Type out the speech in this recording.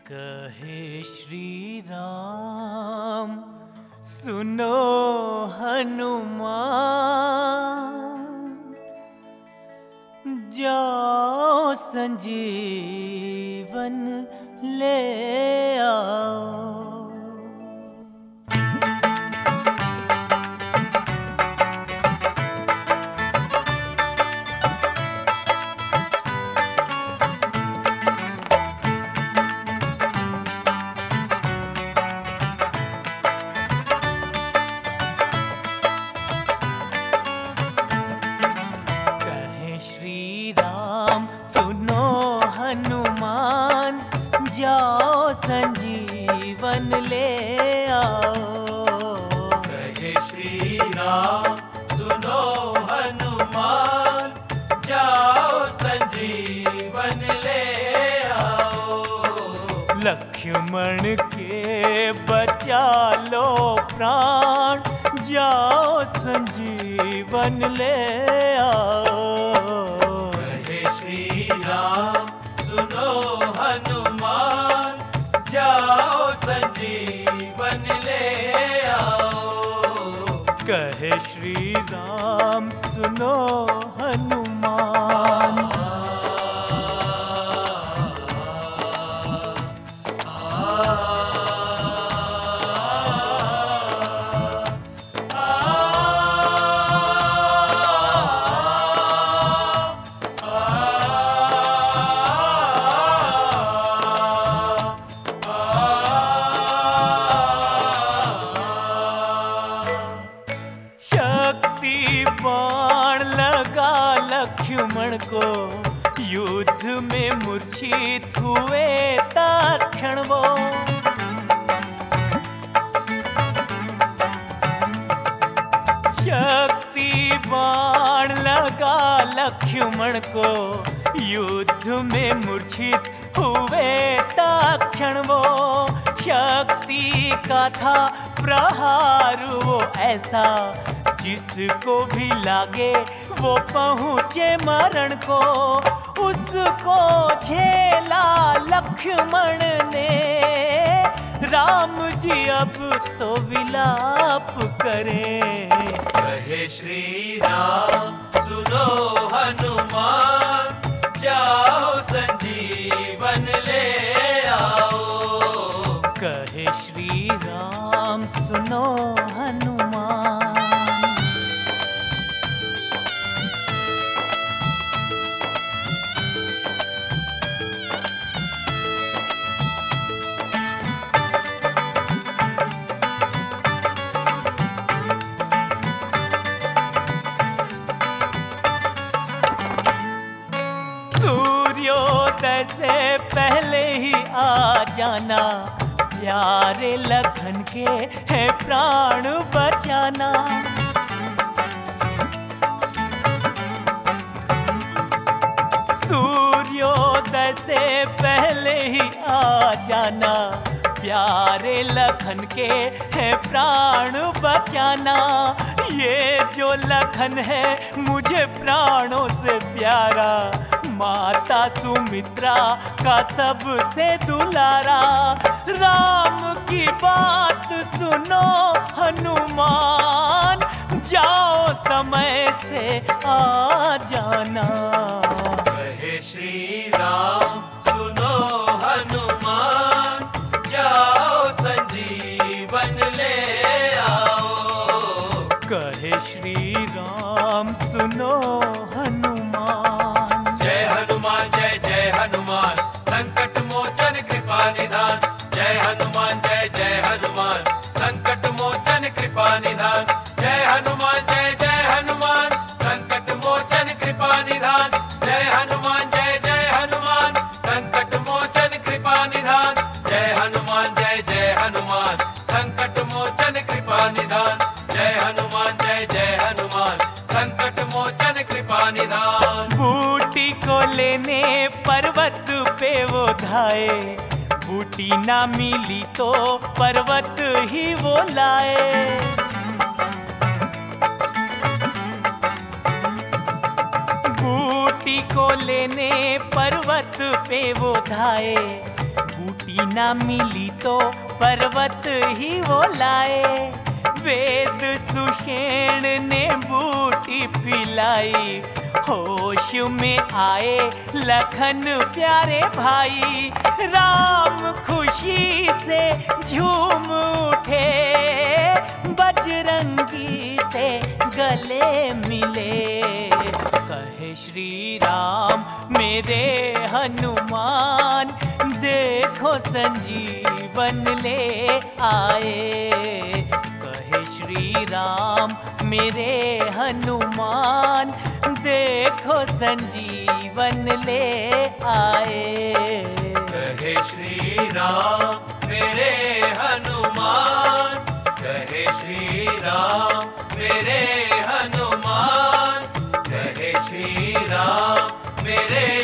कहे श्री राम सुनो हनुमान, जाओ संजीवन ले आओ। जाओ संजीवन ले आओ। कहे श्री राम सुनो हनुमान, जाओ संजीवन ले आओ। लक्ष्मण के बचा लो प्राण, जाओ संजीवन ले आओ। कहे श्री राम सुनो हनुमान, जाओ संजीवन ले आओ। कहे श्री राम सुनो हनुमान। बाण लगा लक्ष्मण को, युद्ध में मूर्छित हुए तत्क्षण वो। शक्ति बाण लगा लक्ष्मण को, युद्ध में मूर्छित हुए तत्क्षण वो। शक्ति का था प्रहार वो ऐसा, जिसको भी लागे वो पहुँचे मरण को। उसको झेला लक्ष्मण ने, राम जी अब तो विलाप करें। कहे श्री राम सुनो हनुमान, जाओ संजीवन ले आओ। कहे श्री राम सुनो हनुमान। सूर्योदय से पहले ही आ जाना, प्यारे लखन के है प्राण बचाना। सूर्योदय से पहले ही आ जाना, प्यारे लखन के है प्राण बचाना। ये जो लखन है मुझे प्राणों से प्यारा, माता सुमित्रा का सबसे दुलारा। राम की बात सुनो हनुमान, जाओ समय से आ जाना। कहे श्री राम सुनो हनुमान, जाओ संजीवन ले आओ। कहे श्री राम सुनो हनुमान। जय हनुमान जय जय हनुमान, संकट मोचन कृपा निधान। जय हनुमान जय जय हनुमान, संकट मोचन कृपा निधान। जय हनुमान जय जय हनुमान, संकट मोचन कृपा निधान। जय हनुमान जय जय हनुमान, संकट मोचन कृपा निधान। जय हनुमान जय जय हनुमान, संकट मोचन कृपा निधान। जय हनुमान जय जय हनुमान, संकट मोचन कृपा निधान। बूटी को लेने पर्वत पे वो धाए, बूटी ना मिली तो पर्वत ही वो लाए। बूटी को लेने पर्वत पे वो धाए, बूटी ना मिली तो पर्वत ही वो लाए। वेद सुषेण ने बूटी पिलाई, होश में आए लखन प्यारे भाई। राम खुशी से झूम उठे, बजरंगी से गले मिले। कहे श्री राम मेरे हनुमान, देखो संजीवन ले आए। कहे श्री राम मेरे हनुमान, देखो संजीवन ले आए। कहे श्री राम मेरे हनुमान, कहे श्री राम मेरे हनुमान, कहे श्री राम मेरे